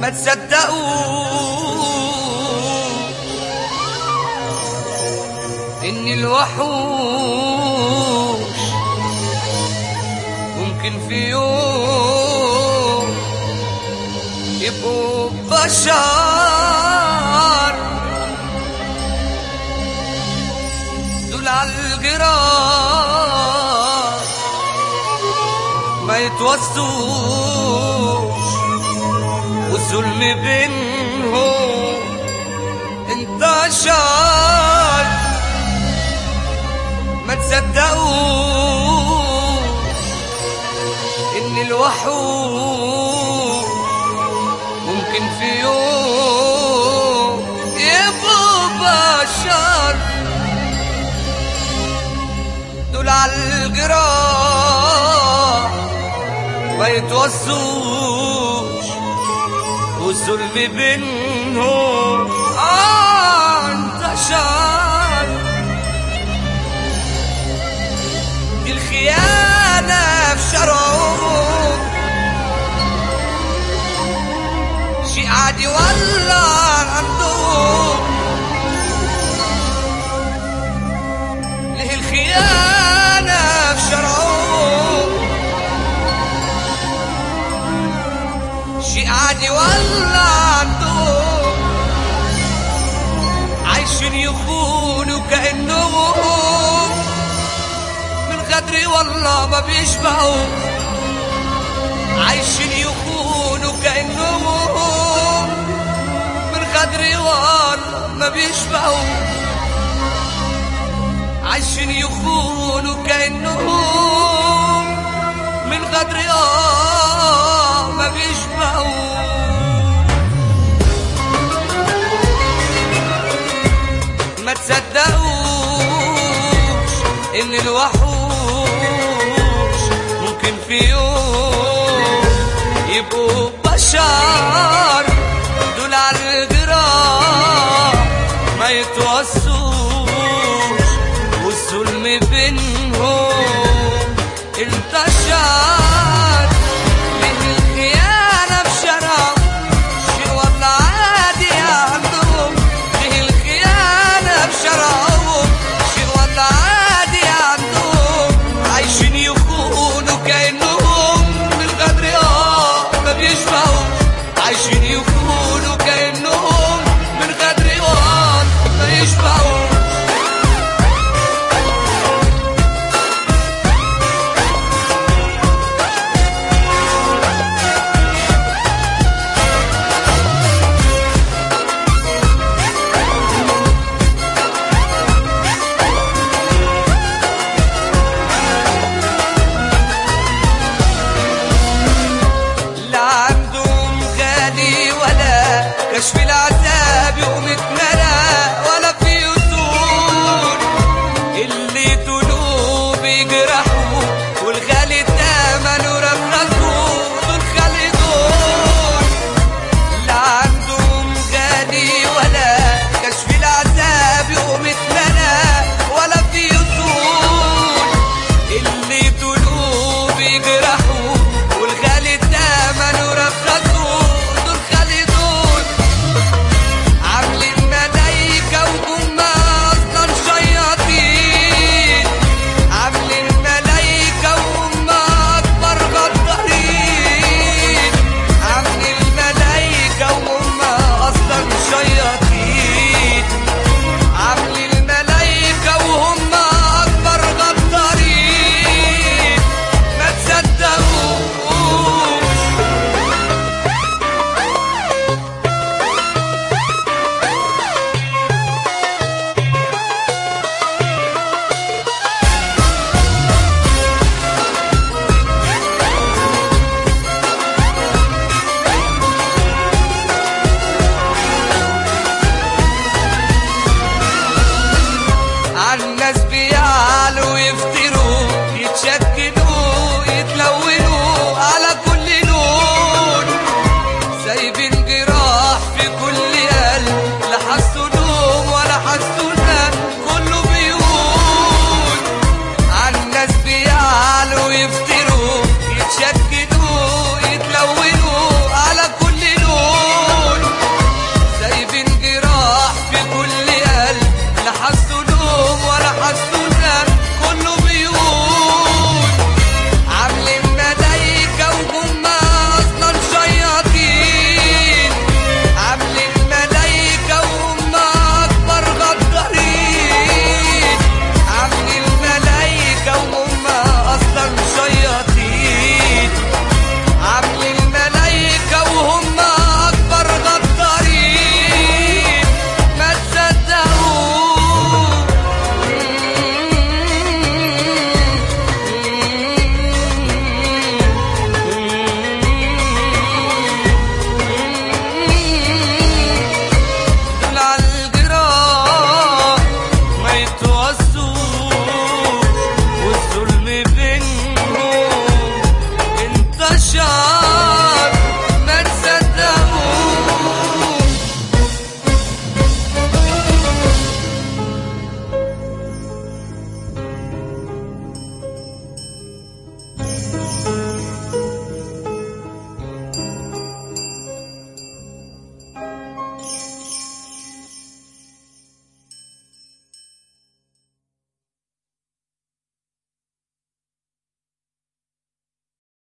ما تصدقوا إن الوحوش ممكن في يوم يبقوا بشر. دول عالجراح ما يتوسوش والظلم بينهم انتشر. ما تصدقوا إن الوحوش ممكن في يوم يبقوا بشر. دول عالجراح ما يتوسوش والظلم بينهم انتشر. دي الخيانة في شرعهم شيء عادي ولا عندهم. ليه الخيانة في شرعهم شيء عادي ولا عندهم. عايشين يخونوا كأنهم من غدري والله ما بيشبعوا. عايشين يخونوا كأنهم من غدري والله ما بيشبعوا. عايشين يخونوا كأنهم من غدري ما بيشبعوا. ما تصدقوش إن الوحوش ممكن في يوم يبقوا بشر. دول عالجراح ما يتوسوش والظلم بينهم انتشر. من الخيانة في شرعهم شيء والله عادي عندهم. من الخيانة في شرعهم شيء والله عادي عندهم. عايشين يخونوا كأنهم من غدر ما بيشبعوا. عايشين يخونوا كأنهم من غدر ما يشبعوا. السوق